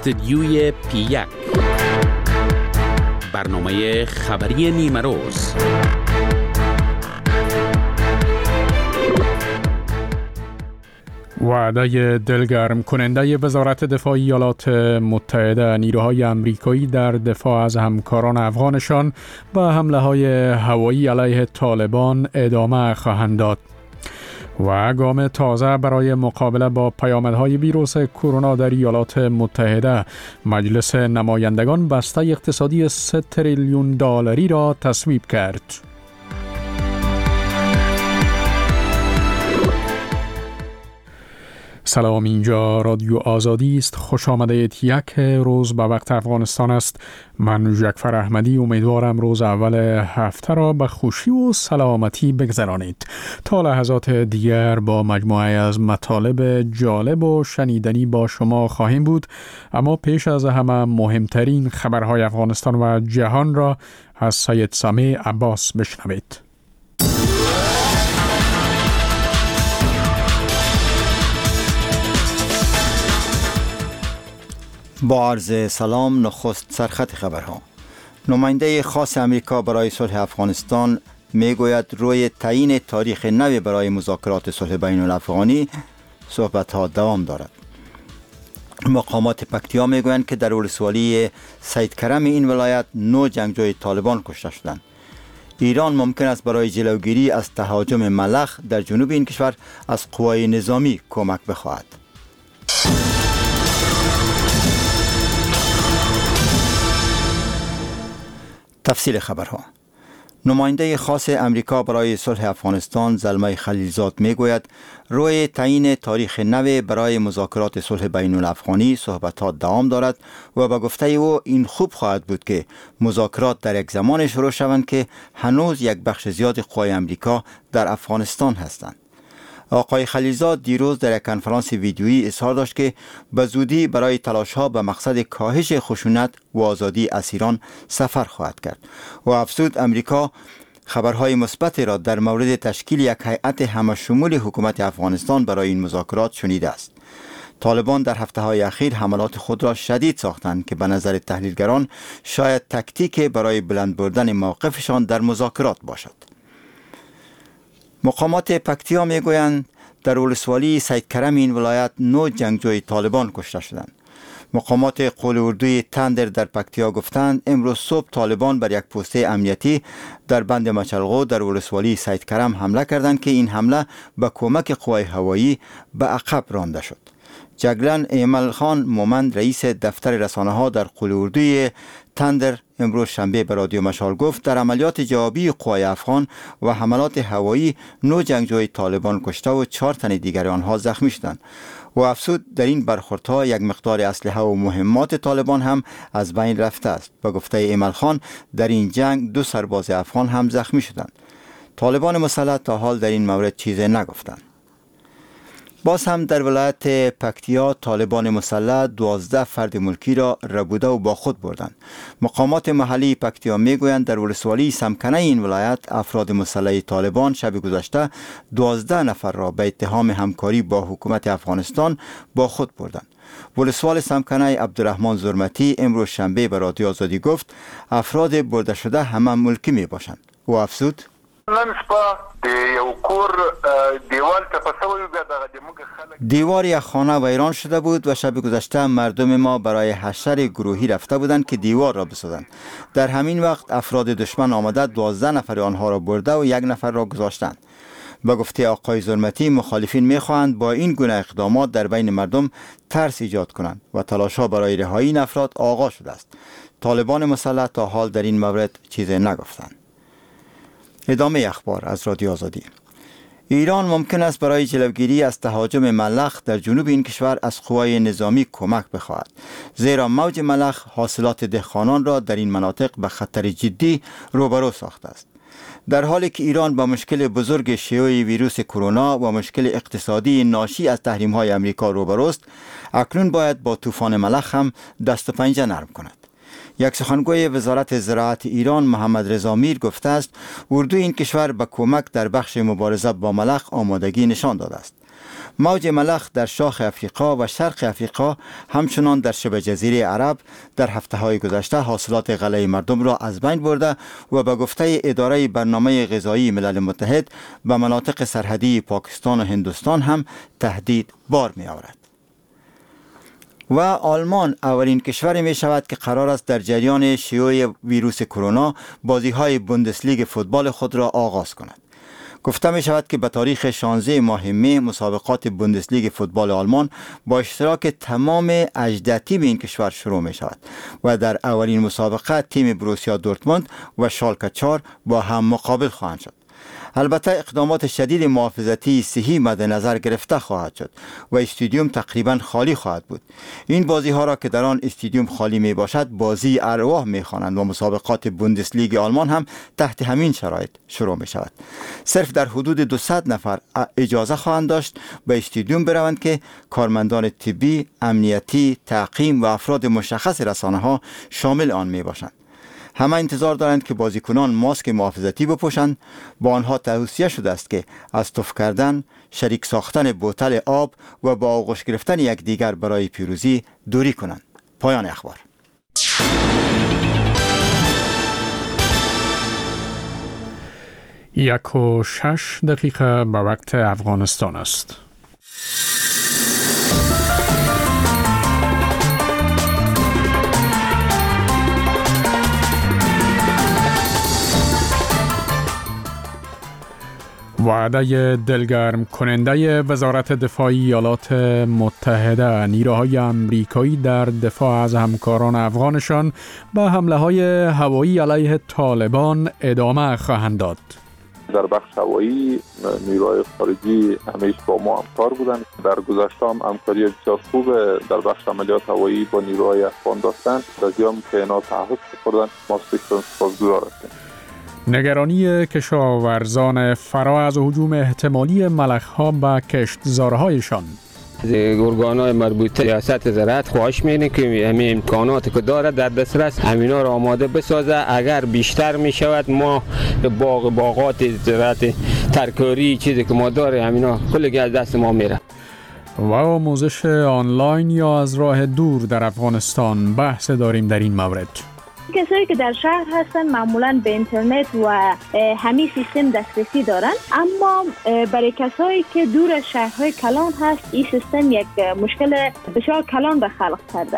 استدیوی پی1 برنامه خبری نیمه روز. وعده دلگرم کننده وزارت دفاع ایالات متحده نیروهای آمریکایی در دفاع از همکاران افغانشان به حمله‌های هوایی علیه طالبان ادامه خواهند داد. و گام تازه برای مقابله با پیامدهای ویروس کرونا در ایالات متحده، مجلس نمایندگان بسته اقتصادی 3 تریلیون دلاری را تصویب کرد. سلام، اینجا رادیو آزادی است. خوش آمدید. یک روز به وقت افغانستان است. من جعفر احمدی امیدوارم روز اول هفته را به خوشی و سلامتی بگذرانید. تا لحظات دیگر با مجموعه از مطالب جالب و شنیدنی با شما خواهیم بود، اما پیش از همه مهمترین خبرهای افغانستان و جهان را از سید سامع عباس بشنوید. با عرض سلام، نخست سرخط خبرها. نماینده خاص امریکا برای صلح افغانستان میگوید روی تعیین تاریخ نو برای مذاکرات صلح بین الافغانی صحبت‌ها دوام دارد. مقامات پکتیا میگویند که در ولسوالی سید کرم این ولایت 9 جنگجوی طالبان کشته شدند. ایران ممکن است برای جلوگیری از تهاجم ملخ در جنوب این کشور از قوای نظامی کمک بخواهد. تفصیل خبرها. نماینده خاص امریکا برای صلح افغانستان زلمه خلیلزاد میگوید روی تعیین تاریخ نو برای مذاکرات صلح بین الافغانی صحبت‌ها دوام دارد و به گفته او این خوب خواهد بود که مذاکرات در یک زمان شروع شوند که هنوز یک بخش زیاد قوای امریکا در افغانستان هستند. آقای خلیلزاد دیروز در یک کنفرانس ویدیویی اظهار داشت که به زودی برای تلاش‌ها به مقصد کاهش خشونت و آزادی اسیران سفر خواهد کرد و افزود امریکا خبرهای مثبت را در مورد تشکیل یک هیئت همشمول حکومت افغانستان برای این مذاکرات شنیده است. طالبان در هفته‌های اخیر حملات خود را شدید ساختند که به نظر تحلیلگران شاید تکتیک برای بلند بردن موقفشان در مذاکرات باشد. مقامات پکتیا میگویند در ولسوالی سید کرم این ولایت 9 جنگجوی طالبان کشته شدند. مقامات قول اردوی تندر در پکتیا گفتند امروز صبح طالبان بر یک پوسته امنیتی در بند مچلغو در ولسوالی سید کرم حمله کردند که این حمله به کمک قوای هوایی به عقب رانده شد. جگلن ایمل خان مومند رئیس دفتر رسانه ها در قول اردوی تندر امروز شنبه به رادیو مشال گفت در عملیات جوابی قوای افغان و حملات هوایی 9 جنگجوی طالبان کشته و 4 تن دیگر آنها زخمی شدند و افزود در این برخوردها یک مقدار اسلحه و مهمات طالبان هم از بین رفته است. به گفته ایمل خان در این جنگ 2 سرباز افغان هم زخمی شدند. طالبان مسلح تا حال در این مورد چیزی نگفتند. باز هم در ولایت پکتیا طالبان مسلح 12 فرد ملکی را ربوده و با خود بردند. مقامات محلی پکتیا میگویند در ولسوالی سمکنه این ولایت افراد مسلح طالبان شب گذشته 12 نفر را به اتهام همکاری با حکومت افغانستان با خود بردند. ولسوال سمکنه عبدالرحمن زرمتی امروز شنبه به رادیو آزادی گفت افراد برده شده همه ملکی می باشند و افزود دیوار یک خانه ویران شده بود و شب گذشته مردم ما برای حشر گروهی رفته بودند که دیوار را بسازند. در همین وقت افراد دشمن آمده 12 نفر آنها را برده و 1 نفر را گذاشتند. به گفته آقای زرمتی مخالفین میخواهند با این گونه اقدامات در بین مردم ترس ایجاد کنند و تلاش‌ها برای رهایی این افراد آغاز شده است. طالبان مسلح تا حال در این مورد چیزی نگفتند. ادامه اخبار از رادیو آزادی. ایران ممکن است برای جلوگیری از تهاجم ملخ در جنوب این کشور از قوای نظامی کمک بخواهد، زیرا موج ملخ حاصلات دهقانان را در این مناطق به خطر جدی روبرو ساخته است. در حالی که ایران با مشکل بزرگ شیوع ویروس کرونا و مشکل اقتصادی ناشی از تحریم‌های امریکا روبروست، اکنون باید با طوفان ملخ هم دست و پنجه نرم کند. یک سخنگوی وزارت زراعت ایران محمد رضا میر گفته است اردو این کشور به کمک در بخش مبارزه با ملخ آمادگی نشان داده است. موج ملخ در شاخ افریقا و شرق افریقا همچنان در شبه جزیره عرب در هفته‌های گذشته حاصلات غله مردم را از بین برده و به گفته اداره برنامه غذایی ملل متحد به مناطق سرحدی پاکستان و هندوستان هم تهدید بار می آورد. و آلمان اولین کشوری می شود که قرار است در جریان شیوع ویروس کرونا بازی‌های بوندسلیگ فوتبال خود را آغاز کند. گفته می شود که به تاریخ 16 ماه می مسابقات بوندسلیگ فوتبال آلمان با اشتراک تمام 18 تیم این کشور شروع می شود و در اولین مسابقه تیم بروسیا دورتموند و شالکه 4 با هم مقابل خواهند شد. البته اقدامات شدید محافظتی صحی مد نظر گرفته خواهد شد و استادیوم تقریبا خالی خواهد بود. این بازی ها را که در آن استادیوم خالی می باشد بازی ارواح می خوانند و مسابقات بوندسلیگ آلمان هم تحت همین شرایط شروع می شود. صرف در حدود 200 نفر اجازه خواهند داشت به استادیوم بروند که کارمندان طبی، امنیتی، تعقیم و افراد مشخص رسانه ها شامل آن می باشند. همه انتظار دارند که بازیکنان ماسک محافظتی بپوشند. با آنها توصیه شده است که از تف کردن، شریک ساختن بوتل آب و با آغوش گرفتن یکدیگر برای پیروزی دوری کنند. پایان اخبار. 1:06 به وقت افغانستان است. وعده دلگرم کننده وزارت دفاع ایالات متحده نیروهای آمریکایی در دفاع از همکاران افغانشان به حمله‌های هوایی علیه طالبان ادامه خواهند داد. در بخش هوایی نیروهای خارجی همیشه با ما همکار بودند. در گذشته هم همکاری بسیار خوب در بخش عملیات هوایی با نیروهای افغان داشتند. در جام که اینا تعهد سپردند ما سپاسگزار هستیم. نگرانی کشاورزان فرا از هجوم احتمالی ملخ‌ها به کشتزارهایشان. ارگان‌های مربوطه ریاست زراعت خواهش می‌کنیم که همین امکاناتی که داره در دسترس همینا را آماده بسازه. اگر بیشتر می‌شود ما باغات زراعت ترکاری چیزی که ما داره همینا کلی از دست ما میره. و آموزش آنلاین یا از راه دور در افغانستان بحث داریم در این مورد. کسایی که در شهر هستن معمولاً به اینترنت و همین سیستم دسترسی دارن، اما برای کسایی که دور از شهرهای کلان هست این سیستم یک مشکل بسیار کلان به خلق کرده.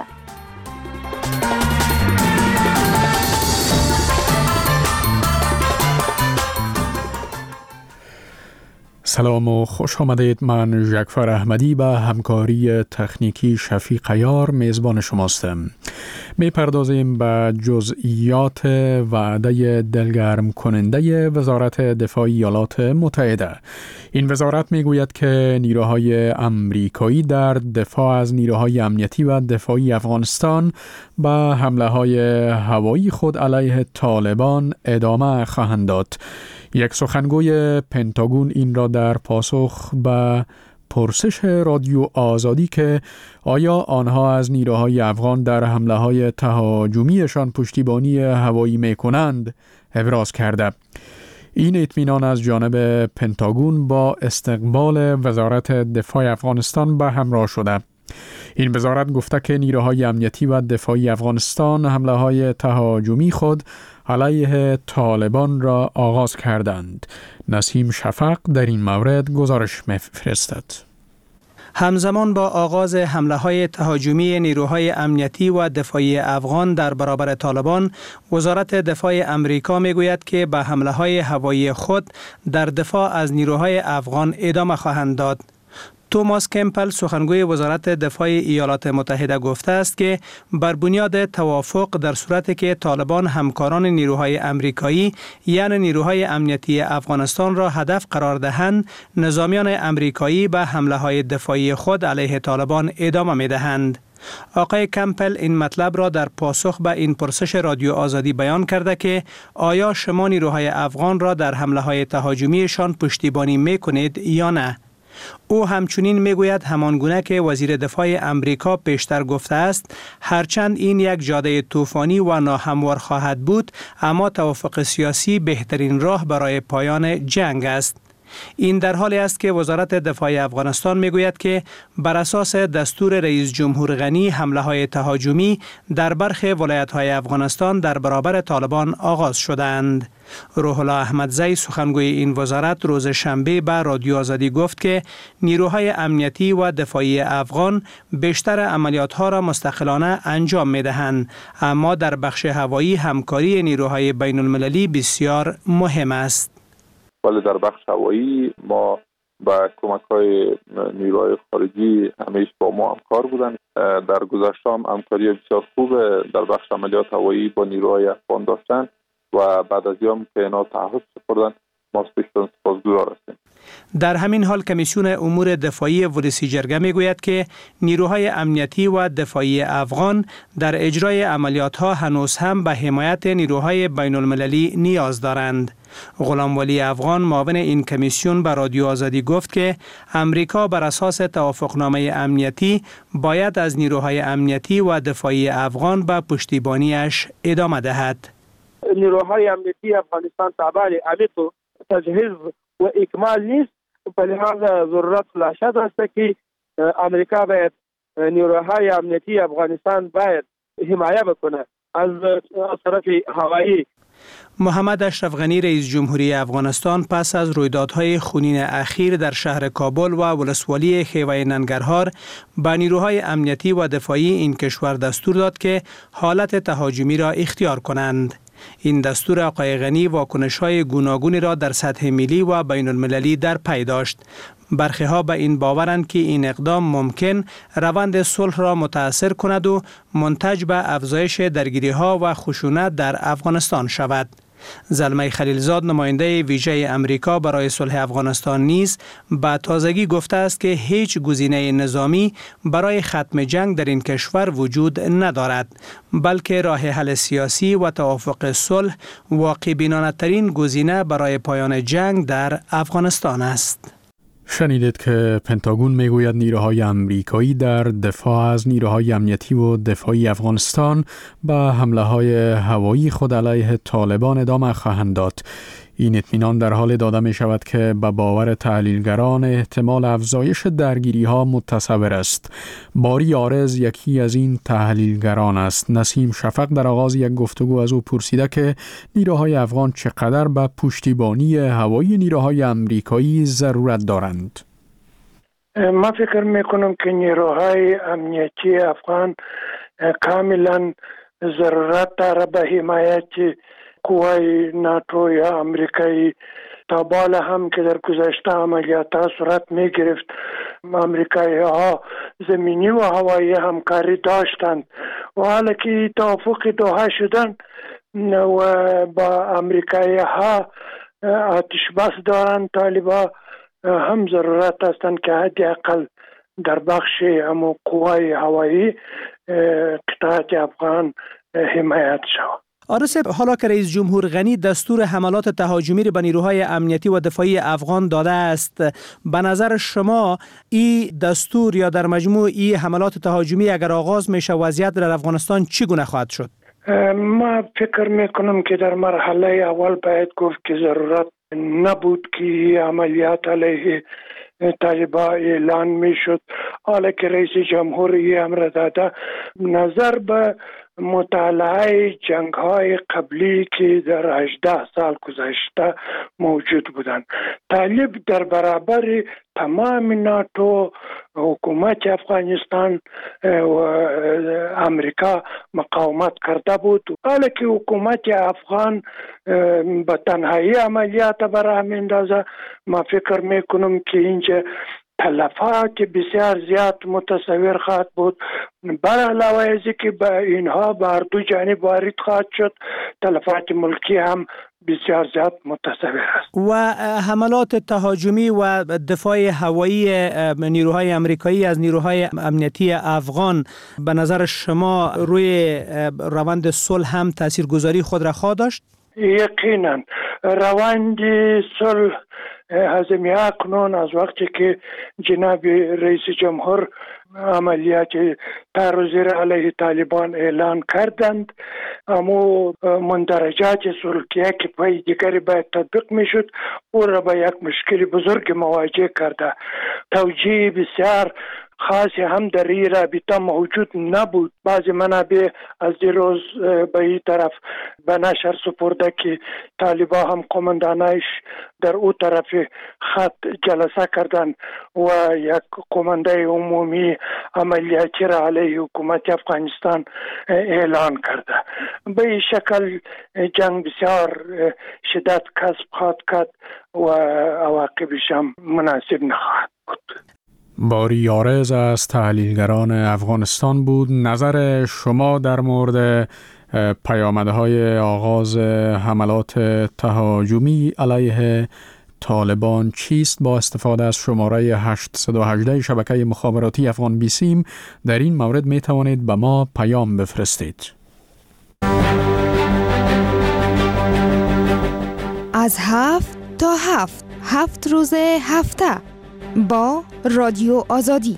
سلام و خوش آمدید. من جعفر احمدی به همکاری تکنیکی شفیق عیار میزبان شماستم. میپردازیم به جزئیات وعده دلگرم کننده وزارت دفاع ایالات متحده. این وزارت میگوید که نیروهای آمریکایی در دفاع از نیروهای امنیتی و دفاعی افغانستان به حمله‌های هوایی خود علیه طالبان ادامه خواهند داد. یک سخنگوی پنتاگون این را در پاسخ به پرسش رادیو آزادی که آیا آنها از نیروهای افغان در حمله‌های تهاجمیشان پشتیبانی هوایی می‌کنند ابراز کرده. این اطمینان از جانب پنتاگون با استقبال وزارت دفاع افغانستان به همراه شده. این وزارت گفته که نیروهای امنیتی و دفاعی افغانستان حمله‌های تهاجمی خود علیه طالبان را آغاز کردند. نسیم شفق در این مورد گزارش می‌فرستد. همزمان با آغاز حمله‌های تهاجمی نیروهای امنیتی و دفاعی افغان در برابر طالبان، وزارت دفاع امریکا میگوید که به حمله‌های هوایی خود در دفاع از نیروهای افغان ادامه خواهند داد. توماس کمپل سخنگوی وزارت دفاع ایالات متحده گفته است که بر بنیاد توافق در صورتی که طالبان همکاران نیروهای امریکایی یعنی نیروهای امنیتی افغانستان را هدف قرار دهند، نظامیان امریکایی به حمله‌های دفاعی خود علیه طالبان ادامه می‌دهند. آقای کمپل این مطلب را در پاسخ به این پرسش رادیو آزادی بیان کرده که آیا شما نیروهای افغان را در حمله‌های تهاجمیشان پشتیبانی می‌کنید یا نه؟ او همچنین میگوید همانگونه که وزیر دفاع امریکا پیشتر گفته است هرچند این یک جاده طوفانی و ناهموار خواهد بود اما توافق سیاسی بهترین راه برای پایان جنگ است. این در حالی است که وزارت دفاع افغانستان میگوید که بر اساس دستور رئیس جمهور غنی حمله‌های تهاجمی در برخی ولایت‌های افغانستان در برابر طالبان آغاز شدند. روح الله احمدزی سخنگوی این وزارت روز شنبه به رادیو آزادی گفت که نیروهای امنیتی و دفاعی افغان بیشتر عملیات‌ها را مستقلانه انجام می‌دهند، اما در بخش هوایی همکاری نیروهای بین‌المللی بسیار مهم است. ولی در بخش هوایی ما با کمک‌های نیروهای خارجی همیشه با ما همکار بودند. در گذشته هم همکاری بسیار خوب در بخش عملیات هوایی با نیروهای افغان داشتند و بعد از اینم که اینا تعهد سپردن ما سپاسگزار هستیم. در همین حال کمیسیون امور دفاعی ولسی جرگه میگوید که نیروهای امنیتی و دفاعی افغان در اجرای عملیات‌ها هنوز هم به حمایت نیروهای بین‌المللی نیاز دارند. غلام ولی افغان معاون این کمیسیون به رادیو آزادی گفت که امریکا بر اساس توافقنامه امنیتی باید از نیروهای امنیتی و دفاعی افغان به پشتیبانیش ادامه دهد. نیروهای امنیتی افغانستان تابع عمیق و تجهیز و اکمال نیست، به لحاظ ضرورت خلاصه است که امریکا باید نیروهای امنیتی افغانستان باید حمایت بکنه از طرف هوایی. محمد اشرف غنی رئیس جمهوری افغانستان پس از رویدادهای خونین اخیر در شهر کابل و ولسوالی خیوه ننگرهار به نیروهای امنیتی و دفاعی این کشور دستور داد که حالت تهاجمی را اختیار کنند. این دستور آقای غنی واکنش‌های گوناگونی را در سطح ملی و بین المللی در پی داشت. برخی ها به این باورند که این اقدام ممکن روند صلح را متاثر کند و منتج به افزایش درگیری‌ها و خشونت در افغانستان شود. زلمه خلیلزاد نماینده ویژه امریکا برای صلح افغانستان نیز به تازگی گفته است که هیچ گزینه نظامی برای ختم جنگ در این کشور وجود ندارد، بلکه راه حل سیاسی و توافق صلح واقع بینانه ترین گزینه برای پایان جنگ در افغانستان است. شنیدید که پنتاگون میگوید نیروهای امریکایی در دفاع از نیروهای امنیتی و دفاعی افغانستان به حمله‌های هوایی خود علیه طالبان ادامه خواهند داد. این اطمینان در حال داده می شود که به باور تحلیلگران احتمال افزایش درگیری‌ها متصور است. باری آرز یکی از این تحلیلگران است. نسیم شفق در آغاز یک گفتگو از او پرسیده که نیروهای افغان چقدر به پشتیبانی هوایی نیروهای امریکایی ضرورت دارند. من فکر میکنم که نیروهای امنیتی افغان کاملا ضرورت داره به حمایت قوای ناتو یا امریکایی. تا بالا هم که در گذشته عملیات صورت می گرفت، امریکایی ها زمینی و هوایی همکاری داشتند و حالا که توافق دوحه شدن و با امریکایی ها آتش بس دارند، طالبا هم ضرورت هستند که حداقل در بخش همو قوای هوایی قطعات افغان حمایت شود. آرس، حالا که رئیس جمهور غنی دستور حملات تهاجمی را به نیروهای امنیتی و دفاعی افغان داده است، به نظر شما این دستور یا در مجموع این حملات تهاجمی اگر آغاز میشه وضعیت در افغانستان چگونه خواهد شد؟ ما فکر میکنم که در مرحله اول باید گفت که ضرورت نبود که عملیات علیه طالبان اعلان میشد. حالا که رئیس جمهور امر داده، نظر به مطالعه جنگ‌های قبلی که در 18 سال گذشته موجود بودند، طالب در برابر تمام ناتو، حکومت افغانستان و امریکا مقاومت کرده بود. حالا که حکومت افغان به تنهایی عملیات برای میندازه، ما فکر میکنم که اینجا تلفات بسیار زیاد متصور خواهد بود. بر علاوه از که به اینها بر دو جانب وارد خواهد شد، تلفات ملکی هم بسیار زیاد متصور است. و حملات تهاجمی و دفاع هوایی نیروهای امریکایی از نیروهای امنیتی افغان به نظر شما روی روند صلح هم تاثیرگذاری خود را خواهد داشت؟ یقینا روند صلح از اکنون از وقتی که جناب رئیس جمهور عملیات تعرضی علیه طالبان اعلان کردند، اما مندرجات سلوکیه که پای دیگری باید تطبیق میشد او را با یک مشکل بزرگ مواجه کرده. توجیه بسیار خاصی هم در این رابطه موجود نبود. بعضی منابع از دیروز به این طرف به نشر سپرده که طالبا هم قماندانایش در او طرف خط جلسه کردن و یک قمانده عمومی عملیاتی را علیه حکومت افغانستان اعلان کرده. به این شکل جنگ بسیار شدت کسب خواهد کرد و عواقبش هم مناسب نخواهد بود. باری عارض از تحلیلگران افغانستان بود. نظر شما در مورد پیامدهای آغاز حملات تهاجمی علیه طالبان چیست؟ با استفاده از شماره 818 شبکه مخابراتی افغان بیسیم در این مورد می توانید به ما پیام بفرستید. از 7 تا 7 روز هفته با رادیو آزادی.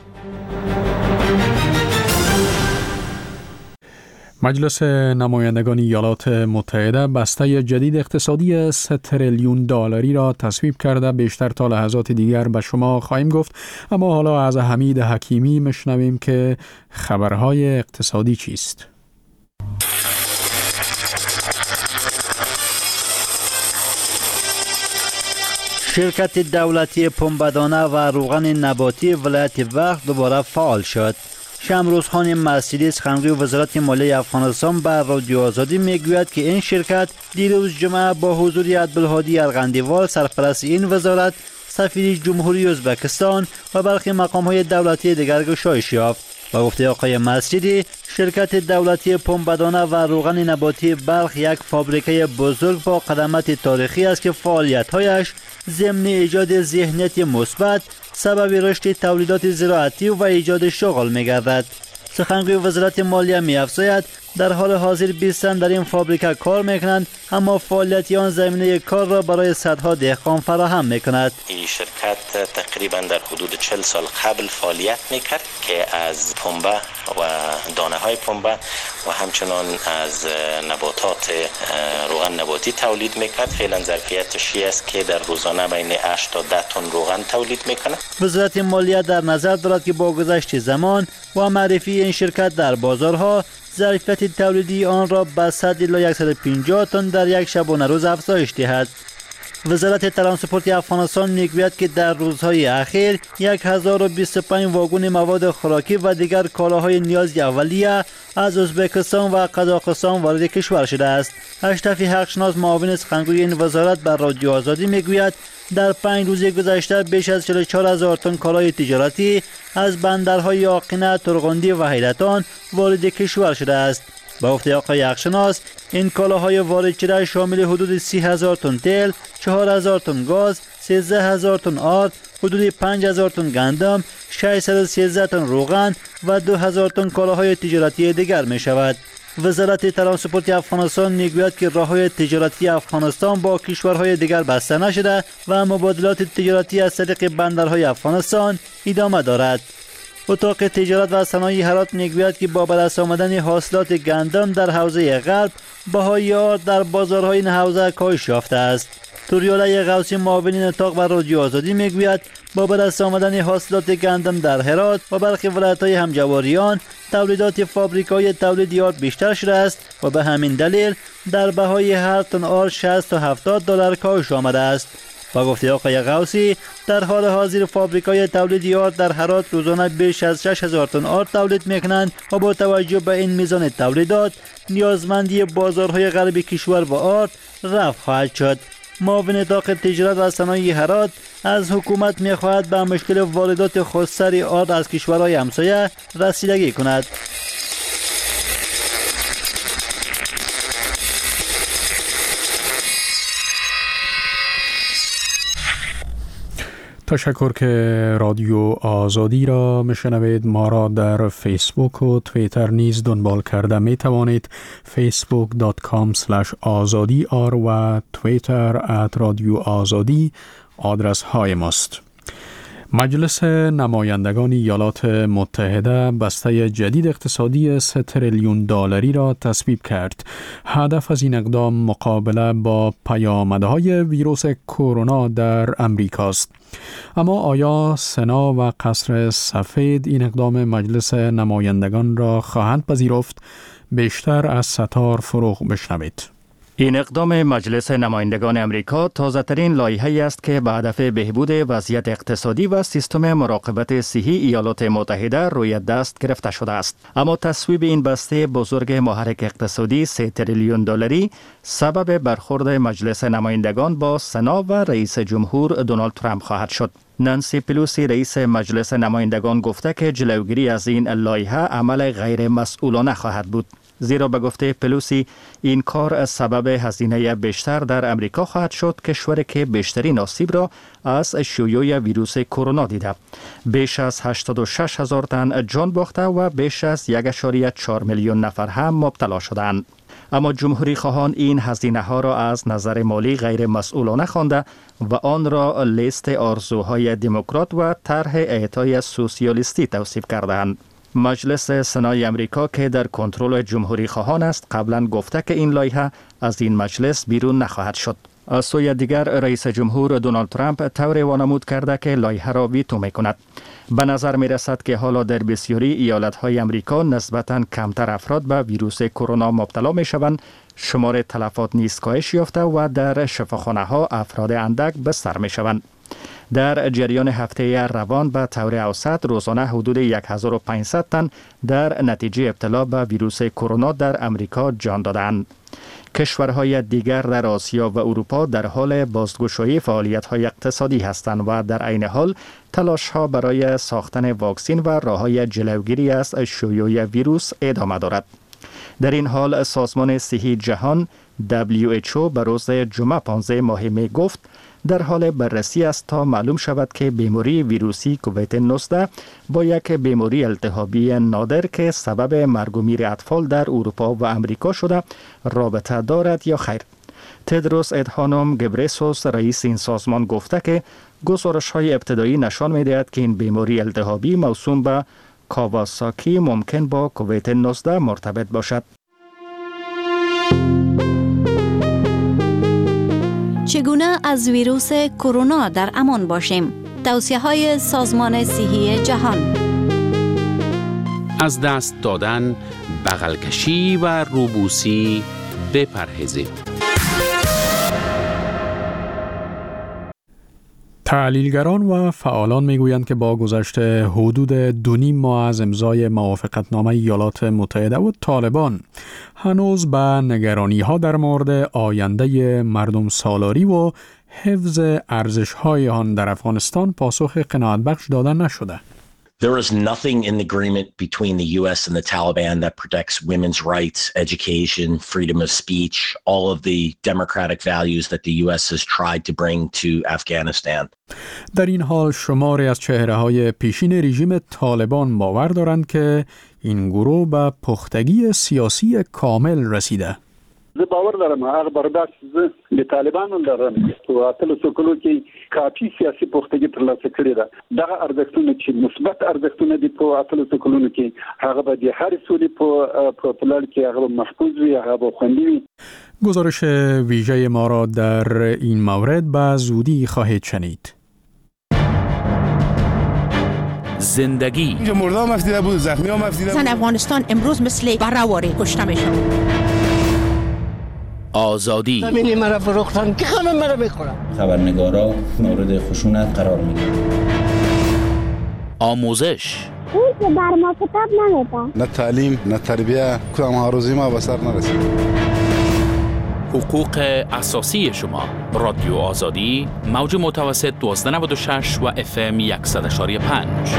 مجلس نمایندگان ایالات متحده بسته جدید اقتصادی 3 تریلیون دلاری را تصویب کرده. بیشتر تا لحظات دیگر به شما خواهیم گفت، اما حالا از حمید حکیمی مشنویم که خبرهای اقتصادی چیست. شرکت دولتی پنبه‌دانه و روغن نباتی ولایت بلخ دوباره فعال شد. شمروزخان مسجدی سخنگوی وزارت مالیه افغانستان بر رادیو آزادی میگوید که این شرکت دیروز جمعه با حضور عبدالهادی ارغندیوال سرپرست این وزارت، سفیر جمهوری ازبکستان و برخی مقام‌های دولتی دیگر گشایش یافت. با گفته آقای مسجدی، شرکت دولتی پنبه‌دانه و روغن نباتی بلخ یک فابریکه بزرگ با قدمت تاریخی است که فعالیت‌هایش ضمن ایجاد ذهنیت مثبت سبب رشد تولیدات زراعتی و ایجاد شغل می‌گردد. سخنگوی وزارت مالیه می‌افزاید در حال حاضر 20 تن در این فابریکه کار می‌کنند، اما فعالیت آن زمینه کار را برای صدها دهقان فراهم می‌کند. این شرکت تقریبا در حدود 40 سال قبل فعالیت می‌کرد که از پنبه و دانه‌های پنبه و همچنان از نباتات روغن نباتی تولید می‌کرد. فعلا ظرفیتش است که در روزانه بین 8 تا 10 تن روغن تولید می‌کند. وزارت مالیه در نظر دارد که با گذشت زمان و معرفی این شرکت در بازارها ظرفیت تولیدی آن را به 100 الی 150 تن در یک شبانه روز افزایش دهد. وزارت ترانسپورت افغانستان میگوید که در روزهای اخیر 1025 واگن مواد خوراکی و دیگر کالاهای نیاز اولیه از ازبکستان و قزاقستان وارد کشور شده است. اشرف حقشناس معاون سخنگوی این وزارت بر رادیو آزادی میگوید در 5 روز گذشته بیش از 44,000 تن کالای تجارتی از بندرهای آقینه، ترغندی و حیرتان وارد کشور شده است. با گفته آقای حقشناس، این کالاهای وارد شده شامل حدود 30,000 تن تیل، 4,000 تن گاز، 13,000 تن آرد، حدود 5,000 تن گندم، 613 تن روغن و 2,000 تن کالاهای تجارتی دیگر می شود. وزارت ترانسپورت افغانستان میگوید که راههای تجارتی افغانستان با کشورهای دیگر بسته نشده و مبادلات تجارتی از طریق بندرهای افغانستان ادامه دارد. اتاق تجارت و صنایع هرات میگوید که با به دست آمدن حاصلات گندم در حوزه غرب، بهای آرد در بازارهای این حوزه کاهش یافته است. توریاله غوثی معاون این اتاق بر رادیو آزادی میگوید با به دست آمدن حاصلات گندم در هرات و برخی ولایت‌های همجواریان، تولیدات فابریک‌های تولید آرد بیشتر شده است و به همین دلیل در بهای هر تن آرد 60 تا 70 دلار کاهش آمده است. با گفته آقای غوثی، در حال حاضر فابریک‌های تولید آرد در هرات روزانه بیش از 6,000 تن آرد تولید می‌کنند و با توجه به این میزان تولیدات، نیازمندی بازارهای غربی کشور با آرد رفع خواهد شد. معاون اتاق تجارت و صنایع هرات از حکومت می‌خواهد به مشکل واردات خودسر آرد از کشورهای همسایه رسیدگی کند. تشکر که رادیو آزادی را میشنوید. ما را در فیسبوک و توییتر نیز دنبال کرده می توانید. facebook.com/azadi و توییتر @رادیو آزادی آدرس های ماست. مجلس نمایندگان ایالات متحده بسته جدید اقتصادی 3 تریلیون دلاری را تصویب کرد. هدف از این اقدام مقابله با پیامدهای ویروس کرونا در امریکا است. اما آیا سنا و قصر سفید این اقدام مجلس نمایندگان را خواهند پذیرفت؟ بیشتر از ستار فروغ بشنوید. این اقدام مجلس نمایندگان امریکا تازه‌ترین لایحه‌ای است که به هدف بهبود وضعیت اقتصادی و سیستم مراقبت صحی ایالات متحده روی دست گرفته شده است. اما تصویب این بسته بزرگ محرک اقتصادی 3 تریلیون دلاری سبب برخورد مجلس نمایندگان با سنا و رئیس جمهور دونالد ترامپ خواهد شد. نانسی پلوسی رئیس مجلس نمایندگان گفته که جلوگیری از این لایحه عمل غیر مسئولانه خواهد بود. زیرا به گفته پلوسی این کار از سبب هزینه بیشتر در امریکا خواهد شد، کشوری که بیشترین آسیب را از شیوع ویروس کرونا دیده. بیش از 86,000 تن جان باخته و بیش از 1.4 میلیون نفر هم مبتلا شدند. اما جمهوری خواهان این هزینه ها را از نظر مالی غیر مسئولانه خوانده و آن را لیست آرزوهای دموکرات و طرح اعطای سوسیالیستی توصیف کردند. مجلس سنای امریکا که در کنترل جمهوری خواهان است قبلا گفته که این لایحه از این مجلس بیرون نخواهد شد. از سوی دیگر رئیس جمهور دونالد ترامپ طوری وانمود کرده که لایحه را ویتو می‌کند. به نظر می‌رسد که حالا در بسیاری ایالت‌های امریکا نسبتاً کمتر افراد به ویروس کرونا مبتلا می‌شوند، شمار تلفات نیز کاهش یافته و در شفاخانه‌ها افراد اندک بستر می‌شوند. در جریان هفته روان به طور اوسط روزانه حدود 1500 تن در نتیجه ابتلا به ویروس کرونا در امریکا جان دادند. کشورهای دیگر در آسیا و اروپا در حال بازگشایی فعالیت‌های اقتصادی هستند و در عین حال تلاش‌ها برای ساختن واکسن و راه‌های جلوگیری از شیوع ویروس ادامه دارد. در این حال سازمان صحی جهان WHO به روز جمعه 15 ماه می گفت در حال بررسی است تا معلوم شود که بیماری ویروسی کووید 19 با یک بیماری التهابی نادر که سبب مرگ و میر اطفال در اروپا و امریکا شده رابطه دارد یا خیر. تدروس ادهانوم گبرسوس رئیس این سازمان گفته که گزارش‌های ابتدایی نشان می‌دهد که این بیماری التهابی موسوم به کاواساکی ممکن با کووید 19 مرتبط باشد. چگونه از ویروس کرونا در امان باشیم؟ توصیه‌های سازمان صحی جهان. از دست دادن، بغل کشی و روبوسی بپرهیزید. تحلیلگران و فعالان میگویند که با گذشت حدود 2.5 ماه از امضای موافقتنامه ایالات متحده و طالبان هنوز به نگرانی‌ها در مورد آینده مردم سالاری و حفظ ارزش‌های آن در افغانستان پاسخ قناعتبخش داده نشده. There is nothing in the agreement between the U.S. and the Taliban that protects women's rights, education, freedom of speech, all of the democratic values that the U.S. has tried to bring to Afghanistan. در این حال شماری از چهره‌های پیشین رژیم طالبان باور دارند که این گروه به پختگی سیاسی کامل رسیده. زه باور دارم هغه برداشت زه د طالبانو لرم په اتلو څوکلو کې کافي سیاسي پختګي ترلاسه کړې ده. دغه ارزښتونه چې مثبت ارزښتونه دي په اتلو څوکلونو کې هغه به د هر سولې په پلان کې هغه محفوظ وي، هغه به خوندي وي. گزارش ویژه ما را در این مورد به زودی خواهید شنید. زندگی اینجا مرده هم افتیده بود، زخمی هم افتیده بود. زن افغانستان امروز مثل برهواری کشته میشن. آزادی ببینی مرا فروختن که همه مرا میخورن. خبرنگارا مورد خشونت قرار میگیرن. آموزش اون که بر ما کتاب نمیده. نه تعلیم نه تربیه، کدام آرزوی ما به سر نرسید. حقوق اساسی شما. رادیو آزادی، موج متوسط 1296 و FM 100.5.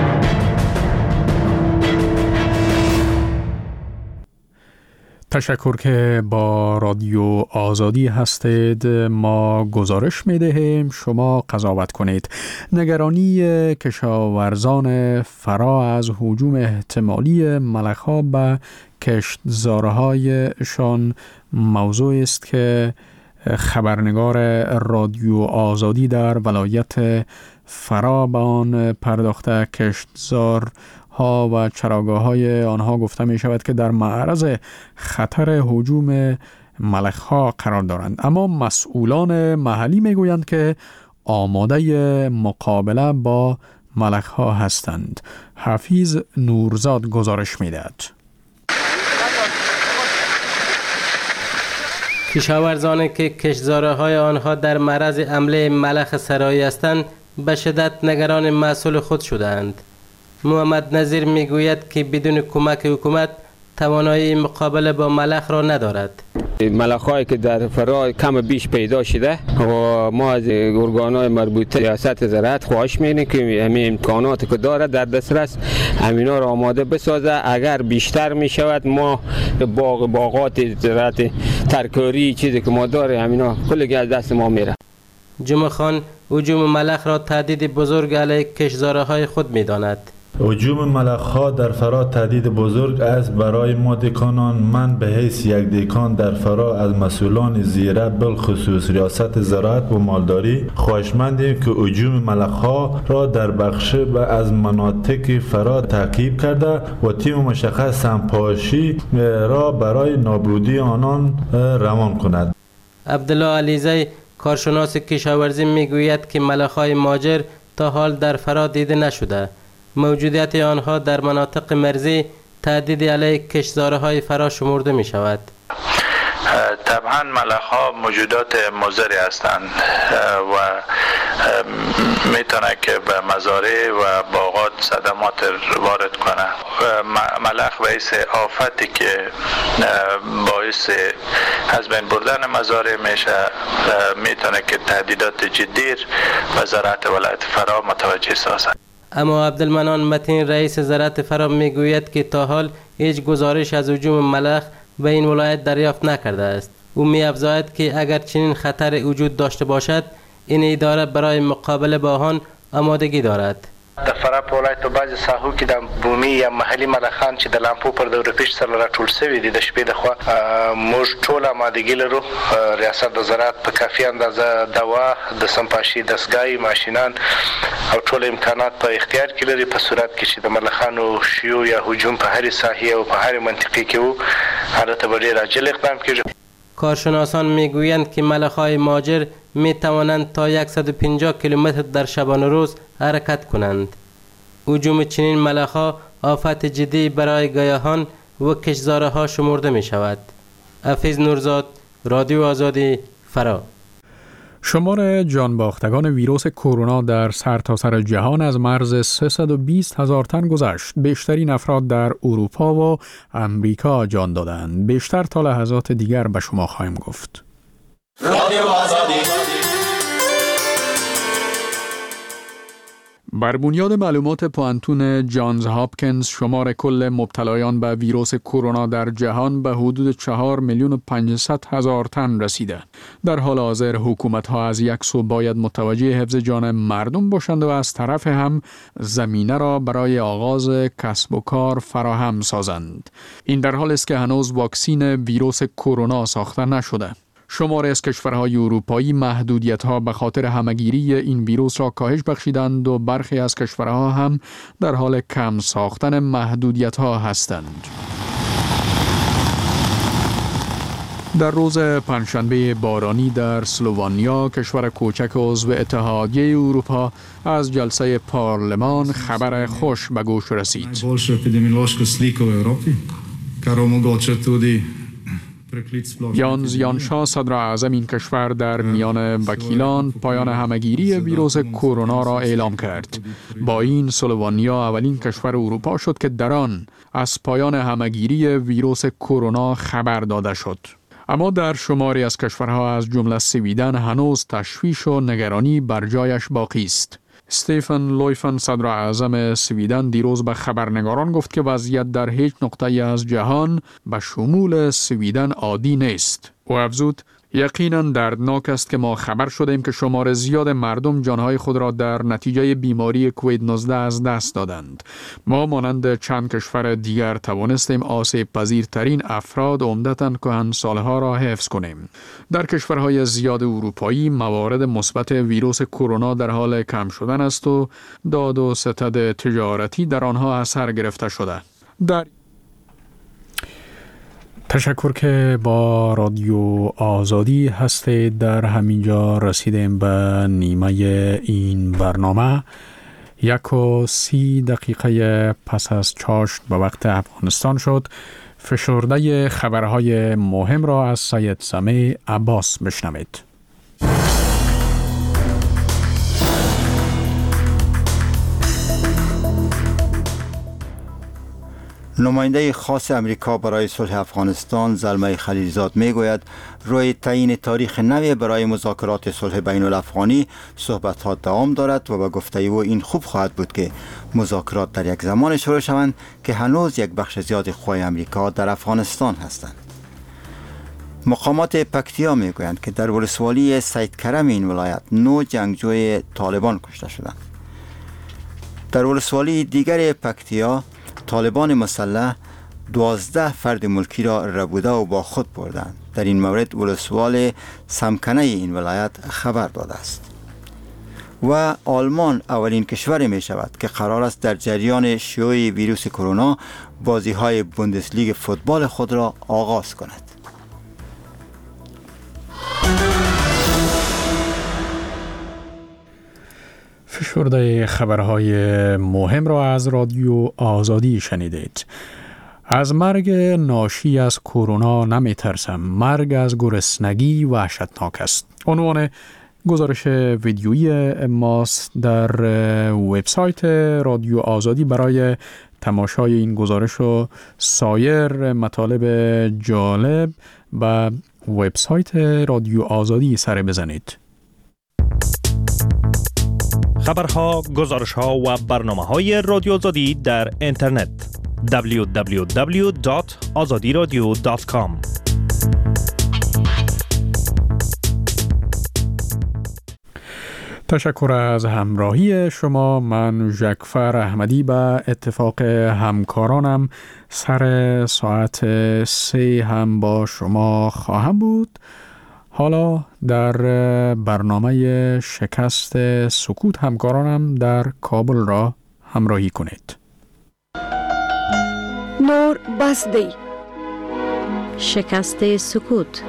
تشکر که با رادیو آزادی هستید. ما گزارش می دهیم، شما قضاوت کنید. نگرانی کشاورزان فرا از هجوم احتمالی ملخ‌ها به کشتزارهایشان موضوع است که خبرنگار رادیو آزادی در ولایت فرا به آن پرداخته. کشتزارها و چراگاه‌های آنها گفته می شود که در معرض خطر هجوم ملخ‌ها قرار دارند، اما مسئولان محلی می گویند که آماده مقابله با ملخ‌ها هستند. حفیظ نورزاد گزارش می‌دهد. کشاورزانی که کشتزارهای آنها در معرض حمله ملخ سرایی هستند به شدت نگران محصول خود شدند. محمد نظیر میگوید که بدون کمک حکومت توانایی مقابله با ملخ را ندارد. ملخ‌هایی که در فرا کم بیش پیدا شده و ما از ارگان‌های مربوطه ریاست زراعت خواهش می‌کنیم که همین امکاناتی که داره در دسترس همینا را آماده بسازه. اگر بیشتر می‌شود ما باغات زراعت ترکاری چیزی که ما داره همینا کلی از دست ما میره. جمعه خان هجوم ملخ را تهدید بزرگ علیه کشتزارهای خود می‌داند. هجوم ملخ‌ها در فرا تهدید بزرگ است برای ما دیکانان. من به حیث یک دیکان در فرا از مسئولان زیره بالخصوص ریاست زراعت و مالداری خواهشمندیم که هجوم ملخ‌ها را در بخش از مناطق فرا تعقیب کرده و تیم مشخص سمپاشی را برای نابودی آنان روان کند. عبدالله علیزی کارشناس کشاورزی میگوید که ملخ‌های ماجر تا حال در فرا دیده نشده. موجودیت آنها در مناطق مرزی تهدید علیه کشتزارهای فرا شمرده می شود. طبعا ملخ‌ها موجودات مضری هستند و میتونه که به مزارع و باغات صدمات وارد کنه. ملخ باعث آفتی که باعث از بین بردن مزارع میشه، میتونه که تهدیدات جدی وزارت ولایت فرا متوجه سازد. اما عبدالمنان متین رئیس زراعت فرا میگوید که تا حال هیچ گزارش از هجوم ملخ به این ولایت دریافت نکرده است. او می‌افزاید که اگر چنین خطر وجود داشته باشد این اداره برای مقابله با آن آمادگی دارد. د فراه په ولایت په بعضې ساحو کې د بومي یا محلي ملخان چې د لامپو پر دوره پیش سره راټول شوي دي د شپې د خوا موږ ټول آمادګي لرو. ریاست د زراعت په کافي اندازه دوا د سمپاشي دستګاهي ماشینان او ټول امکانات په اختیار کې لري په صورت کې چې د ملخانو شیو یا هجوم په هرې ساحې او په هرې منطقې کې وو هلته به ډېر عاجل اقدام کېږي. کارشناسان میگویند که ملخ‌های ماجر می توانند تا 150 کیلومتر در شبانه روز حرکت کنند. هجوم چنین ملخ‌ها آفت جدی برای گیاهان و کشتزارها شمرده می شود. حفیظ نورزاد، رادیو آزادی، فرا. شمار جانباختگان ویروس کرونا در سرتاسر جهان از مرز 320,000 تن گذشت. بیشترین افراد در اروپا و امریکا جان دادند. بیشتر تا لحظات دیگر به شما خواهیم گفت. رادیو آزادی. بر بنیاد معلومات پوانتون جانز هاپکینز شمار کل مبتلایان به ویروس کرونا در جهان به حدود 4,500,000 تن رسیده. در حال حاضر حکومت‌ها از یک سو باید متوجه حفظ جان مردم باشند و از طرف هم زمینه را برای آغاز کسب و کار فراهم سازند. این در حالی است که هنوز واکسین ویروس کرونا ساخته نشده. شماری از کشورهای اروپایی محدودیت‌ها به خاطر همگیری این ویروس را کاهش بخشیدند و برخی از کشورها هم در حال کم ساختن محدودیت‌ها هستند. در روز پنجشنبه بارانی در اسلوونیا، کشور کوچک عضو اتحادیه اروپا، از جلسه پارلمان خبر خوش به گوش رسید. یانز یانشا صدر اعظم این کشور در میان وکیلان پایان همگیری ویروس کرونا را اعلام کرد. با این اسلوونیا اولین کشور اروپا شد که در آن از پایان همگیری ویروس کرونا خبر داده شد. اما در شماری از کشورها از جمله سویدن هنوز تشویش و نگرانی بر جایش باقی است. استیفن لویفن صدر اعظم سویدن دیروز به خبرنگاران گفت که وضعیت در هیچ نقطه‌ای از جهان به شمول سویدن عادی نیست. او افزود یقیناً دردناک است که ما خبر شدیم که شمار زیاد مردم جانهای خود را در نتیجه بیماری کووید 19 از دست دادند. ما مانند چند کشور دیگر توانستیم آسیب پذیرترین افراد عمدتاً کهنسالها را حفظ کنیم. در کشورهای زیاد اروپایی موارد مثبت ویروس کرونا در حال کم شدن است و داد و ستد تجارتی در آنها اثر گرفته شده. تشکر که با رادیو آزادی هستید. در همینجا رسیدیم به نیمه این برنامه. 1:30 پس از چاشت به وقت افغانستان شد. فشرده خبرهای مهم را از سید سمیع عباس بشنوید. نماینده خاص امریکا برای صلح افغانستان زلمه خلیلزاد میگوید روی تعیین تاریخ نوی برای مذاکرات صلح بین الافغانی صحبت‌ها دوام دارد و به گفته او این خوب خواهد بود که مذاکرات در یک زمان شروع شوند که هنوز یک بخش زیاد قوای امریکا در افغانستان هستند. مقامات پکتیا میگویند که در ولسوالی سید کرم این ولایت 9 جنگجوی طالبان کشته شدند. در ولسوالی دیگر پکتیا طالبان مسلح 12 فرد ملکی را ربوده و با خود بردند. در این مورد ولسوال سمکنه این ولایت خبر داده است. و آلمان اولین کشور می شود که قرار است در جریان شیوع ویروس کرونا بازی های بوندسلیگ فوتبال خود را آغاز کند. فشرده خبرهای مهم را از رادیو آزادی شنیدید. از مرگ ناشی از کرونا نمی ترسم. مرگ از گرسنگی وحشتناک است. عنوان گزارش ویدیویی ماست. در وبسایت رادیو آزادی برای تماشای این گزارش و سایر مطالب جالب به وبسایت رادیو آزادی سر بزنید. خبرها، گزارشها و برنامه‌های رادیو آزادی در اینترنت www.azadiradio.com. تشکر از همراهی شما. من جعفر احمدی به اتفاق همکارانم سر ساعت 3 هم با شما خواهم بود. حالا در برنامه شکست سکوت همکارانم در کابل را همراهی کنید. نور بسدی شکست سکوت.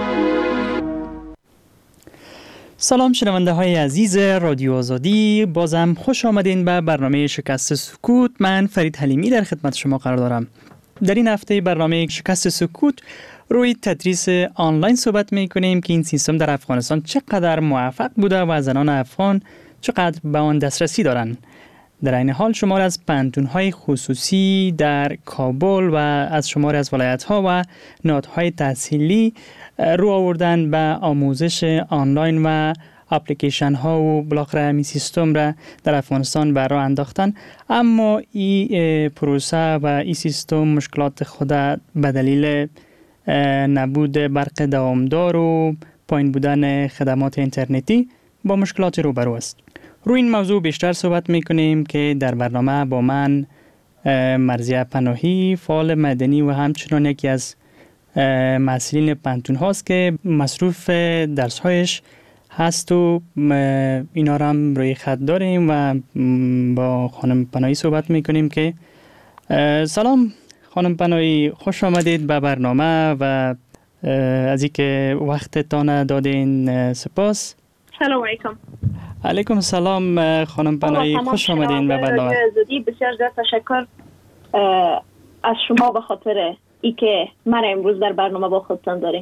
سلام شنونده های عزیز رادیو آزادی، بازم خوش آمدین به برنامه شکست سکوت. من فرید حلیمی در خدمت شما قرار دارم. در این هفته برنامه شکست سکوت روی تدریس آنلاین صحبت می کنیم که این سیستم در افغانستان چقدر موفق بوده و زنان افغان چقدر به آن دسترسی دارند. در این حال شمار از پانتون‌های خصوصی در کابل و از شمار از ولایت‌ها و نهادهای تحصیلی رو آوردن به آموزش آنلاین و اپلیکیشن ها و بالاخره این سیستم را در افغانستان بر راه انداختن. اما این پروسه و این سیستم مشکلات خود به دلیل نبود برق دوامدار و پایین بودن خدمات اینترنتی با مشکلات روبرو است. روی این موضوع بیشتر صحبت میکنیم که در برنامه با من مرضیه پناهی، فعال مدنی و همچنان یکی از مسئولین پانتون هاست که مصروف درس هایش هست و اینا را هم روی خط داریم و با خانم پناهی صحبت میکنیم که سلام خانم پناهی، خوش آمدید به برنامه و از اینکه وقتتان دادین سپاس. سلام علیکم. علیکم سلام خانم پناهی، خوش آمدین به برنامه. بسیار زیاد تشکر از شما به خاطر اینکه من امروز در برنامه با خودتان داریم.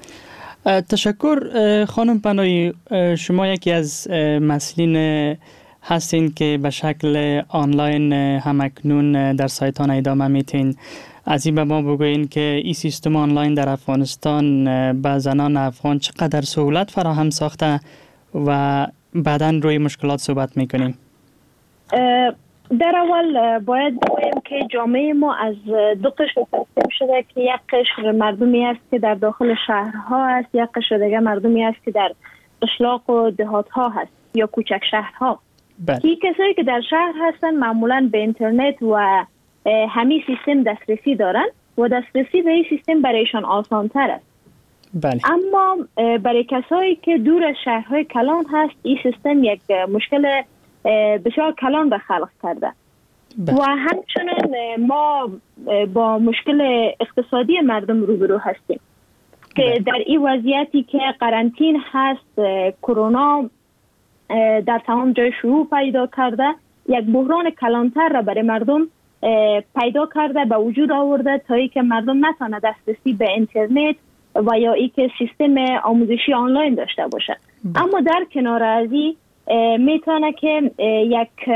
تشکر خانم پناهی. شما یکی از مسئولین هستین که به شکل آنلاین همکنون در سایتان ادامه میتین. از این به ما بگوین که این سیستم آنلاین در افغانستان به زنان افغان چقدر سهولت فراهم ساخته و بعداً روی مشکلات صحبت میکنیم. در اول باید بگویم که جامعه ما از دو قشر تقسیم شده که یک قشر مردمی است که در داخل شهرها است، یک قشر دیگه مردمی است که در قشلاق و دهات ها هست یا کوچک شهرها. که کسایی که در شهر هستن معمولا به اینترنت و همین سیستم دسترسی دارن و دسترسی به این سیستم برایشان آسان تر است. بله. اما برای کسایی که دور از شهرهای کلان هست این سیستم یک مشکل بسیار کلان به خلق کرده. و همچنان ما با مشکل اقتصادی مردم روبرو هستیم که در این وضعیتی که قرنطین هست، کرونا در تمام جای شیوع پیدا کرده، یک بحران کلانتر را برای مردم پیدا کرده، به وجود آورده تا ای که مردم نتونه دسترسی به اینترنت و یا ای که سیستم آموزشی آنلاین داشته باشه. اما در کنار از این میتونه که یک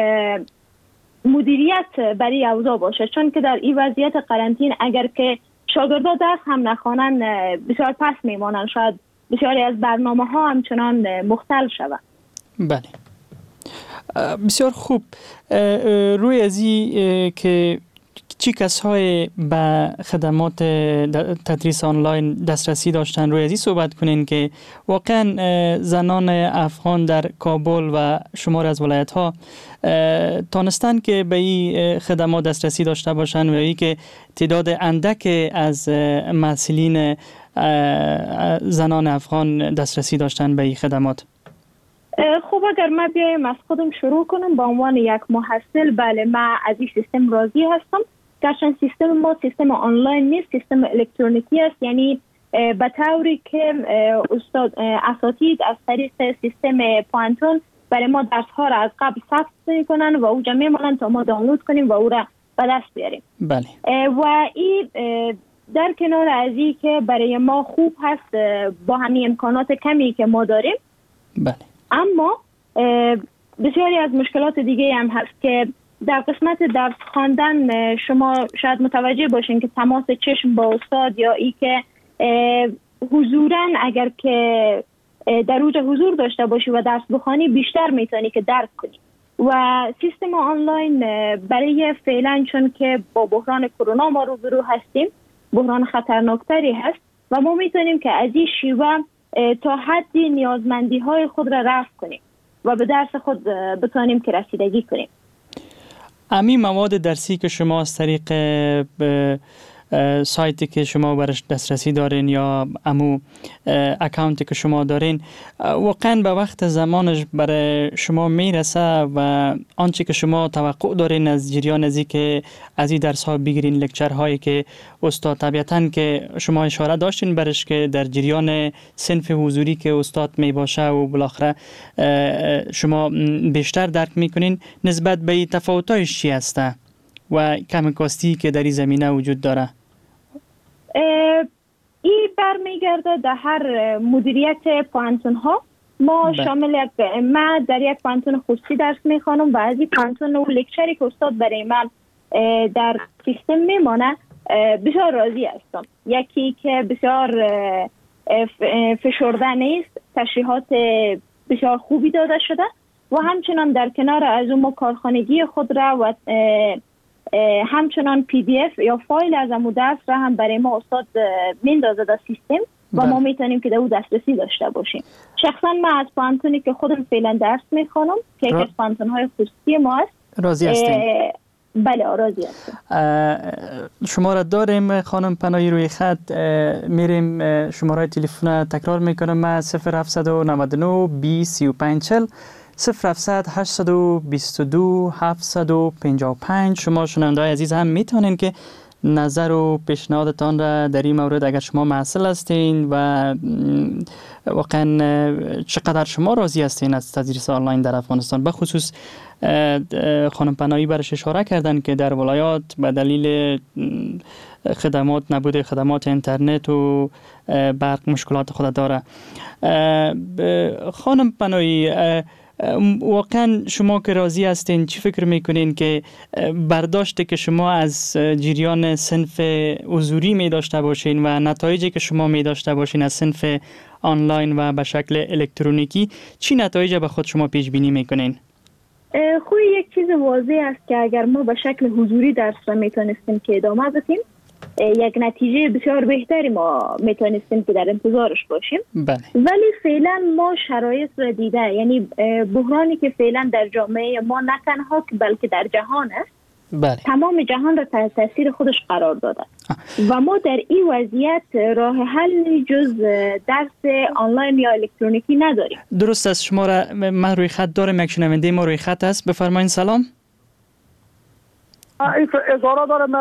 مدیریت برای اوضاع باشه، چون که در این وضعیت قرنطین اگر که شاگردان درس هم نخوانن بسیار پس میمانن، شاید بسیاری از برنامه ها همچنان مختل شود. بله، بسیار خوب. روی ازی که چی کسای به خدمات تدریس آنلاین دسترسی داشتن، روی ازی صحبت کنین که واقعا زنان افغان در کابل و شمار از ولایت ها تانستن که به این خدمات دسترسی داشته باشن و ای که تعداد اندک از مسئولین زنان افغان دسترسی داشتن به این خدمات. خوب، اگر ما بیایم از خودم شروع کنم به عنوان یک محصل، بله من از این سیستم راضی هستم. گرچه سیستم ما سیستم آنلاین نیست، سیستم الکترونیکی است، یعنی به طوری که اساتید از طریق سیستم پوانتون برای ما درس ها را از قبل ثبت میکنن و او جمعه مانند تا ما دانلود کنیم و او را به دست بیاریم. بله. و این در کنار از این که برای ما خوب هست با همین امکانات کمی که ما داریم. بله. اما بسیاری از مشکلات دیگه هم هست که در قسمت درس خواندن شما شاید متوجه باشین که تماس چشم با استاد یا ای که حضوراً اگر که در اوج حضور داشته باشی و درس بخوانی بیشتر میتونی که درک کنی. و سیستم آنلاین برای فعلا چون که با بحران کرونا ما روبرو هستیم، بحران خطرناکتری هست و ما میتونیم که از این شیوه تا حدی نیازمندی های خود را رفع کنیم و به درس خود بتانیم که رسیدگی کنیم. امی مواد درسی که شما از طریق سایتی که شما برش دسترسی دارین یا امو اکاونتی که شما دارین واقعا به وقت زمانش برای شما میرسه و آنچه که شما توقع دارین از جریان ازی که از این درس ها بگیرین، لکچر هایی که استاد طبیعتاً که شما اشاره داشتین برش که در جریان صنف حضوری که استاد می باشه و بالاخره شما بیشتر درک میکنین، نسبت به این تفاوت‌هایش چی هسته و کمکاستی که در این زمینه وجود داره؟ این برمیگرده در هر مدیریت پوانتون ها. ما شامل من در یک پوانتون خصوصی درس میخوانم و از این پوانتون و لکچری که استاد برای من در سیستم میمانه بسیار راضی هستم. یکی که بسیار فشرده نیست، تشریحات بسیار خوبی داده شده و همچنان در کنار از اون ما کارخانگی خود را و همچنان PDF یا فایل از امو درس را هم برای ما استاد میندازه در سیستم و ما میتونیم که در او دسترسی داشته باشیم. شخصا من از پوانتونی که خودم فعلا درس میخوانم که یکی از پوانتون‌های خصوصی ما است. راضی هستیم؟ بله راضی هستم. شماره داریم خانم پناهی روی خط، میریم شماره تلفن تکرار میکنم. من 0799 20 35 40 0700 822 755. شما شنونده‌های عزیز هم میتونین که نظر و پیشنهادتان را در این مورد اگر شما محصل هستین و واقعا چقدر شما راضی هستین از تدریس آنلاین در افغانستان، به خصوص خانم پناهی برش اشاره کردن که در ولایات به دلیل نبود خدمات اینترنت و برق مشکلات خود داره. خانم پناهی، واقعا شما که راضی هستین چی فکر میکنین که برداشتی که شما از جریان صنف حضوری می داشته باشین و نتایجی که شما می داشته باشین از صنف آنلاین و به شکل الکترونیکی، چی نتایج به خود شما پیش بینی میکنین؟ خوی یک چیز واضح است که اگر ما به شکل حضوری درس را میتونستیم که ادامه بدیم، یک نتیجه بسیار بهتری ما میتونستیم که در انتظارش باشیم. بله. ولی فعلا ما شرایط را دیده، یعنی بحرانی که فعلا در جامعه ما نه تنها بلکه در جهان است، بله. تمام جهان را تحت تاثیر خودش قرار داده و ما در این وضعیت راه حل جز درس آنلاین یا الکترونیکی نداریم. درست است. شما را من روی خط دارم، یک شنونده ما روی خط است. بفرمایید. سلام. اظهار دارم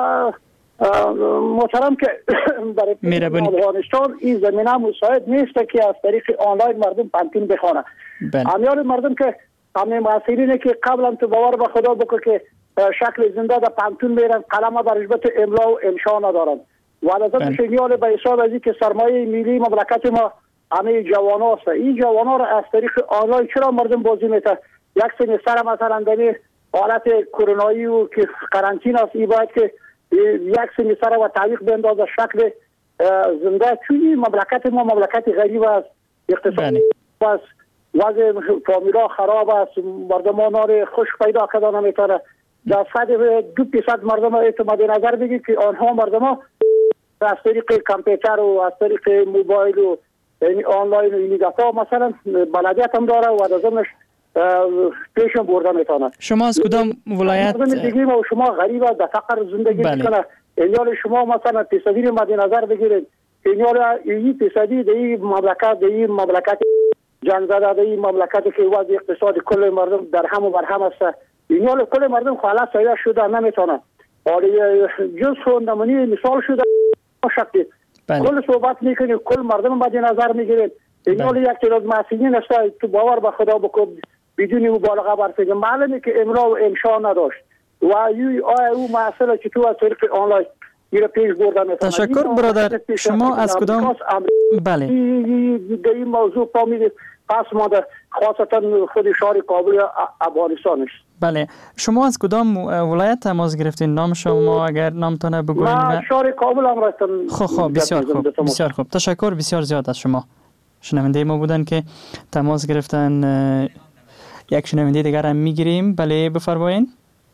محترم که برای افغانستان این زمینه مساعد نیست که از طریق آنلاین مردم پانتون بخوانه. امیال مردم که همه معاصرینه که قبلا تو باور به خدا بکن که شکل زنده در پانتون میرن، قلم در رشبت املا و انشا ندارن و لازم شمیال به حساب از که سرمایه ملی مملکت ما همه جوانا است. این جوانا را از طریق آنلاین چرا مردم بازی میته؟ یک سمستر مثلا در حالت کرونایی و که قرنطینه است، این باید که یک سمستر و تعلیق بندازه شکل زنده، چون مملکت ما مملکت غریب است، اقتصادی است، وضع فامیلا خراب است، مردمان نار خوش پیدا کردن نمیتونه. در 2% مردم اعتماد نظر بگید که آنها مردم از طریق کامپیوتر و از طریق موبایل و آنلاین و این دفعه مثلا بلدیت هم داره و لازمش پیشم برده میتونه. شما از کدام ولایت؟ و شما غریب در فقر زندگی میکنه. اینجا شما مثلا تصویر مد نظر بگیرید، اینجا این تصویر در این مملکت جنگ زده، در این مملکت که وضع اقتصاد کل مردم در هم و بر هم است، اینجا کل مردم خلاص سایه شده نمیتونه. حالی جز نمونی مثال شده شکلی کل صحبت میکنید، کل مردم مد نظر میگیرید. اینجا یک تعداد مسئولین است تو باور به خدا بکن بدون مبالغه برفیده معلومه که املا و انشا نداشت و او مسئله که تو از طریق آنلاین میره پیش برده میتونه. تشکر برادر. شما از کدام؟ بله. در این موضوع فهمیدید پس ماده خاصتا خود شهر کابل افغانستانش. بله. شما از کدام ولایت تماس گرفتین؟ نام شما اگر نامتونه بگوین. من شهر کابل هم رفتم. خب بسیار خوب. بسیار خوب. تشکر بسیار زیاد از شما. شنونده ما بودن که تماس گرفتن. یک شنونده دیگر هم میگیریم. بله بفرمایید.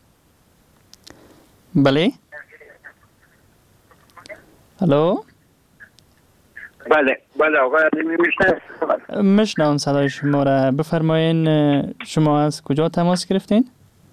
بله. الو. بله آقای عظیمی میشنوم صدای شما را. بفرمایین شما از کجا تماس گرفتین؟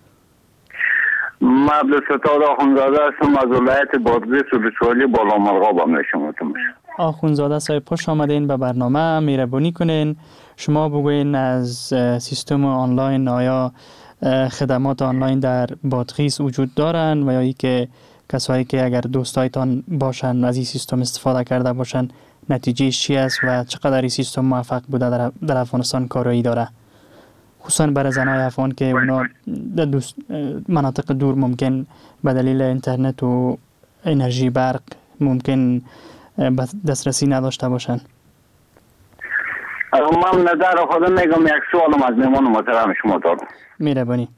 من عبدالستار آخونزاده هستم از ولایت بادغیس ولسوالی بالامرغاب هم نشمتم. آخونزاده صاحب خوش آمدین به برنامه. مهربانی کنین شما بگوین از سیستم آنلاین آیا خدمات آنلاین در بادغیس وجود دارن و یا ای که کسایی که اگر دوستایتان باشن از این سیستم استفاده کرده باشن نتیجه چی است و چقدر این سیستم موفق بوده در افغانستان کارایی داره، خصوصا برای زنای افغان که اونا در مناطق دور ممکن به دلیل اینترنت و انرژی برق ممکن دسترسی نداشته باشن. من نظر خودم میگم یک سوالم از میمان محترم شما دارم. مهربانی.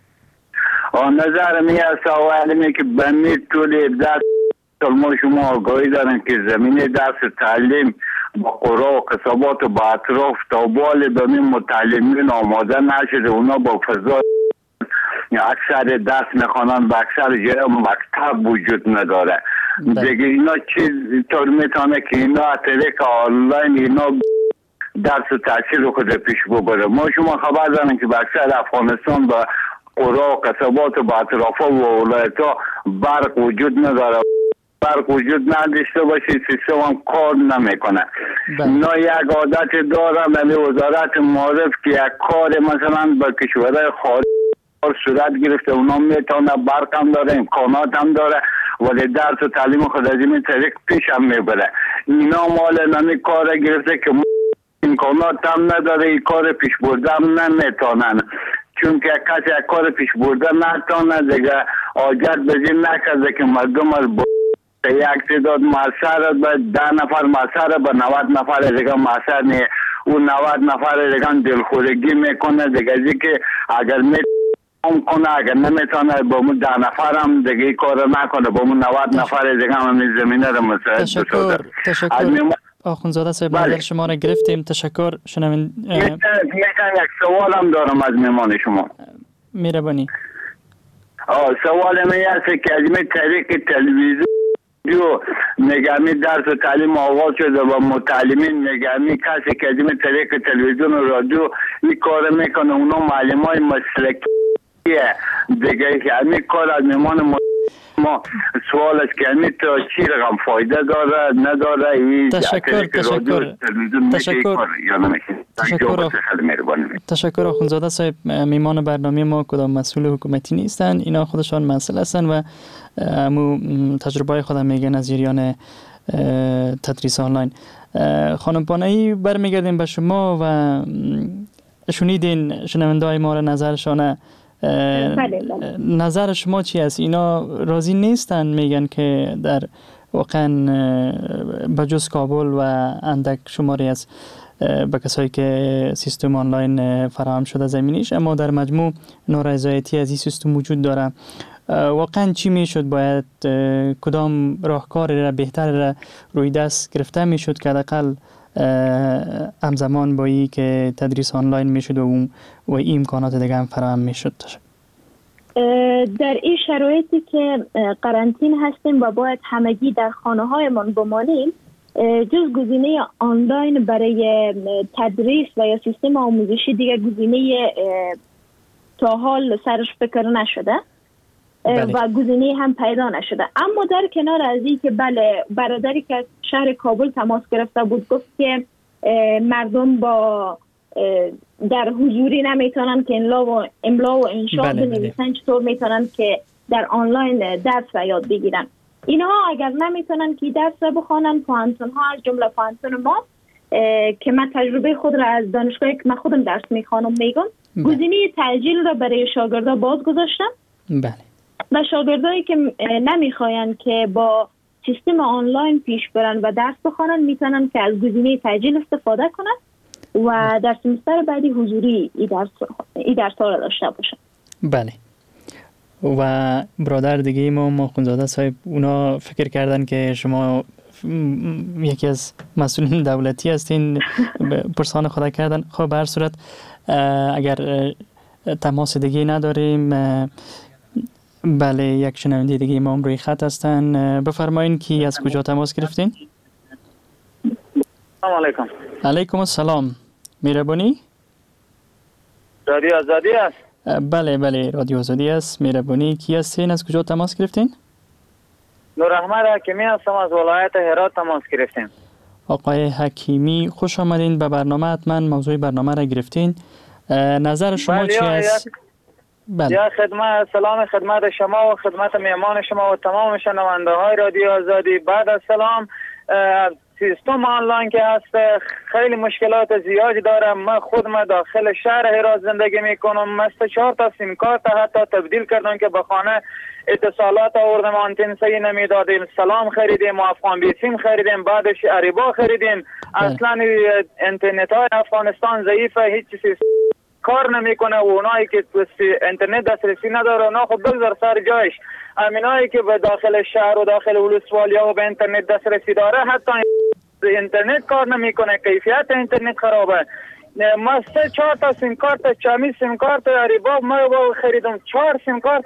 نظر می است اولی که به می طول درس ما شما آگاهی دارن که زمینه درس تعلیم با قرا و قصابات و با اطراف تا بال به متعلمین آماده نشده، اونا با فضا اکثر درس میخوانن، با اکثر جای مکتب وجود نداره. دیگه اینا چیز طور میتونه که اینا طریق آنلاین اینا درس و تحصیل خود پیش ببره. ما شما خبر دارن که با اکثر افغانستان با قرا و قصابات و با اطراف و ولایت ها برق وجود نداره. برق وجود نداشته باشه سیستم هم کار نمیکنه. اینا یک عادت دارن ولی وزارت معارف که یک کار مثلا با کشورهای خارج صورت گرفته، اونا میتونه برق هم داره، امکانات هم داره ولی درس و تعلیم خود از این طریق پیش هم میبره. اینا مال نمی کار گرفته که امکانات هم نداره، این کار پیش برده هم نمیتونن، چون که کسی یک کار پیش برده نتونه دیگه آجت بزین نکرده که مردم از یک تعداد معصر به 10 نفر معصر به 90 نفر دیگه معصر نیه. اون 90 نفر دیگه دلخورگی میکنه دیگه که اگر میتونه اگر نمیتونه با اون 10 نفر هم دیگه کار نکنه، با اون 90 نفر دیگه هم زمینه رو مساعد بسازه. تشکر آخونزاده صاحب. نظر شما را گرفتیم. تشکر. یک سوال هم دارم از میمان شما. مهربانی. سوال من است که از طریق تلویزیون نگامی درس و تعلیم آغاز شده و متعلمین نگامی کسی که از طریق تلویزیون و رادیو این کار میکنه اونا معلمای مسلکیه دیگه که همین کار از میمان ما سوال است که همین تا چی رقم فایده داره نداره این تشکر آخوندزاده صاحب. میمان برنامه ما کدام مسئول حکومتی نیستن، اینا خودشان مسئول هستن و تجربه خودم میگن از جریان تدریس آنلاین. خانم پانایی برمیگردیم به شما و شنیدین شنونده‌های ما را نظرشانه. نظر شما چی است؟ اینا راضی نیستن، میگن که در واقعا بجز کابل و اندک شماری از به کسایی که سیستم آنلاین فراهم شده زمینیش، اما در مجموع نارضایتی از این سیستم وجود داره. واقعا چی میشد؟ باید کدام راهکاری را بهتر را روی دست گرفته میشد که حداقل همزمان با این که تدریس آنلاین میشد و این امکانات دیگه هم فراهم میشد؟ در این شرایطی که قرنطین هستیم و باید همگی در خانه هایمان بمانیم، جز گزینه آنلاین برای تدریس و یا سیستم آموزشی دیگه گزینه تا حال سرش فکر نشده. و گزینه هم پیدا نشده. اما در کنار از این که بله، برادری که از شهر کابل تماس گرفته بود گفت که مردم با در حضوری نمیتونن که املا و انشاء بنویسن، چطور میتونن که در آنلاین درس را یاد بگیرن؟ اینها اگر نمیتونن که درس را بخوانن، پوهنتون ها از جمله پوهنتون ما که من تجربه خود را از دانشگاهی که من خودم درس میخوانم میگم، گزینه تأجیل را برای شاگردا باز گذاشتم. بله. و شاگردایی که نمیخواین که با سیستم آنلاین پیش برن و درس بخوانن میتونن که از گزینه تأجیل استفاده کنن و در سمستر بعدی حضوری ای درس ها را داشته باشن. بله. و برادر دیگه ما خونزاده صاحب، اونا فکر کردن که شما یکی از مسئولین دولتی هستین، پرسان خدا کردن. خب به هر صورت اگر تماس دیگه نداریم، بله، یک شنونده دیگه ما هم روی خط هستن. بفرمایین که از کجا تماس گرفتین؟ سلام علیکم. علیکم السلام. مهربانی؟ رادیو آزادی است؟ بله رادیو آزادی است. مهربانی، کی هستین؟ از کجا تماس گرفتین؟ نور احمد حکیمی هستم، از ولایت هرات تماس گرفتیم. آقای حکیمی، خوش آمدین به برنامه. حتما موضوع برنامه را گرفتین. نظر شما چی است؟ یا سلام خدمت شما و خدمت میهمان شما و تمام شنونده های رادیو آزادی. بعد از سلام، سیستم آنلاین که هست خیلی مشکلات زیادی داره. من خودم داخل شهر هرات زندگی میکنم، مثل 4 تا سیم کارت حتی تبدیل کردم که به خانه اتصالات آوردم، آنتن صحیح نمیدادیم، سلام خریدیم، افغان بی سیم خریدیم، بعدش اریبا خریدیم. اصلا اینترنت های افغانستان ضعیفه، هیچ چیزی کار نمیکنه و اونایی که اینترنت دسترسی نداره اونا خب بگذار سر جایش. همینایی که به داخل شهر و داخل ولسوالیا و به اینترنت دسترسی داره حتی اینترنت کار نمیکنه، کیفیت اینترنت خرابه. ما 3-4 تا سیم کارت چامی سیم کارت اریباب ما خریدم، 4 سیم کارت